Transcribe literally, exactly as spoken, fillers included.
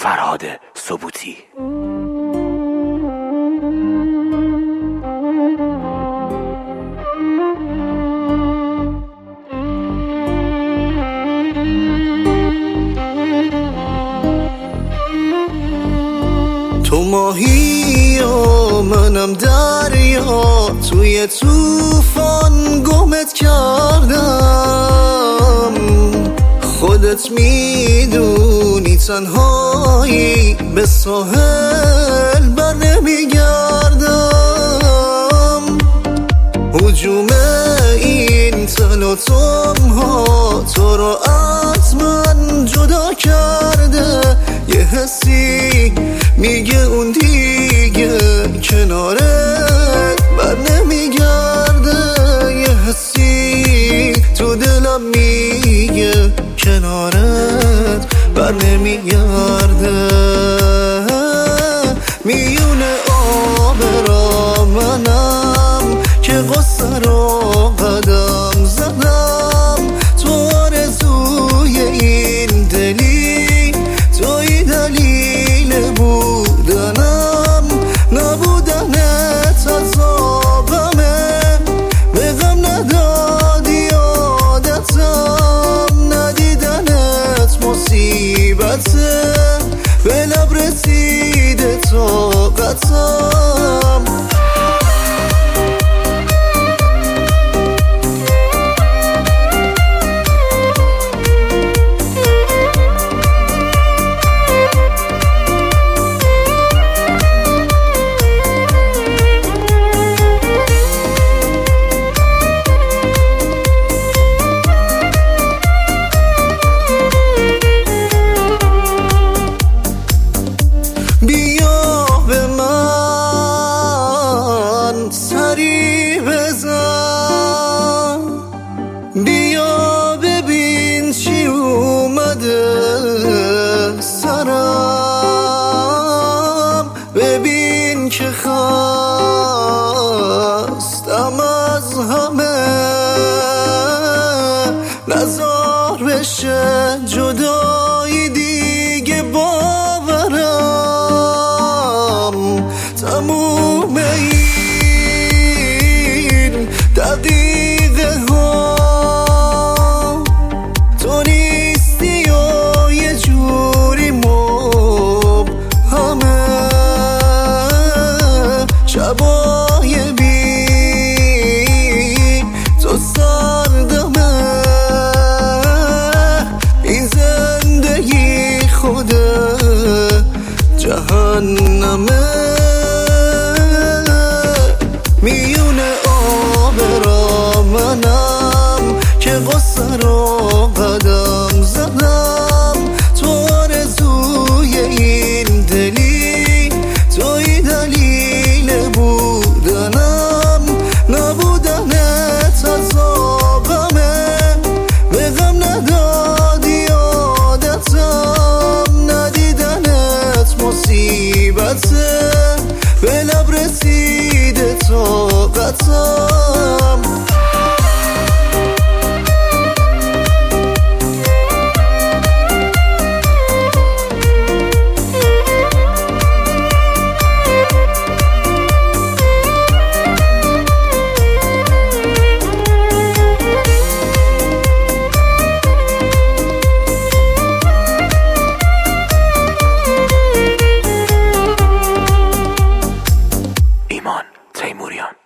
فرهاد سبوتی. تو ماهی و منم دریا، توی طوفان گمت کردم. خودت میدونی تنهایی به ساحل بر نمیگردم. هجوم این تلاطم ها تو رو از من جدا کرده. یه حسی میگه اون دیگه کنارت بر نمیگرده. یه حسی تو دلم میگه کنارت بر نمیگرده. میونه آب را منم که قصه رو قدم زدم. تو آرزوی این دلی، توی دلیل بودنم. نبودنت عذابمه، به غم ندادی عادتم. ندیدنت مصیبته، به لب رسیده طاقتم. بیا به من سری بزن، بیا ببین چی اومده سرم. ببین که خستم از همه، نزار بشه جدایی دیگه باورم. تموم این دقیقه ها تو نیستی و یه جوری مبهمه. شبای بی تو سردمه. این زندگی خود جهنمه. میونه آب را منم که قصه رو قدم زدم. تو آرزوی این دلی، توی دلیل بودنم. نبودنت عذابمه، به غم ندادی عادتم. ندیدنت مصیبته، به لب رسیده طاقتم. ایمان تیموریان.